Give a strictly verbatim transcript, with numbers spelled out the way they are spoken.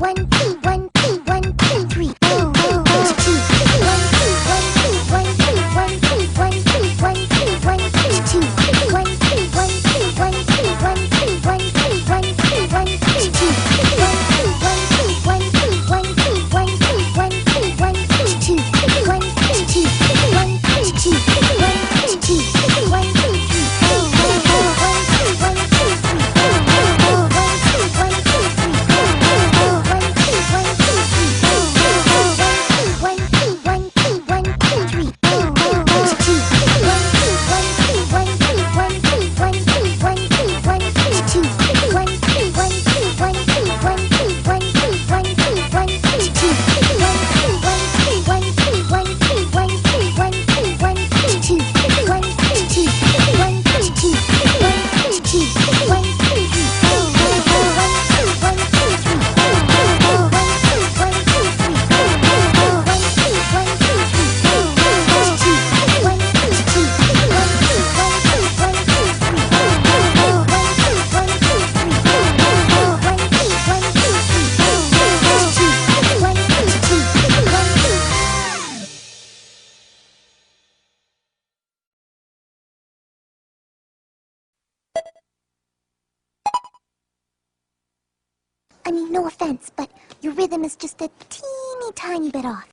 one, two, one, two, one, two, three, oh, oh, oh, two, one, two, one, two, one, two, one, two, one, two, one, two, one, two, two, one, two, one, two, one, two, one, two, one, two, one, two, one, two, two, one, two, one, two, one, two, one, two, one, two, one, two, one, two, two, one, two, two, one, two, two, one, two, two, one, two, three, oh, oh, oh, one, two, one, two, three, oh, oh, oh, one, two, one, two, three, oh, oh, oh, one, two, one, two, three, oh, oh, oh, one, two, one, two, one, two, three, oh, oh, oh, two, one, two, one, two, one, two, one, two, one, two, one, two, one, two, two, one, two, one, two, one, two, one, two, one, two, one, two, one, two, two, one, two, one, two, one, two, one, two, one, two, one, two, one, two, two, one, two, two, one, two, two, one, two, two, one, two, three, oh, oh, oh, one, two, one, two, three, oh, oh, oh, one, two, one, two, three, oh, oh, oh, one, two, one, two, three, oh, oh, oh, two, one, two, two, one, two, one, two, one, two, three, oh, oh, oh, one, two, one, two, three, oh, oh, oh, one, two, one, two, three, oh, oh, oh, two, one, two, two, one, two. I mean, no offense, but your rhythm is just a teeny tiny bit off.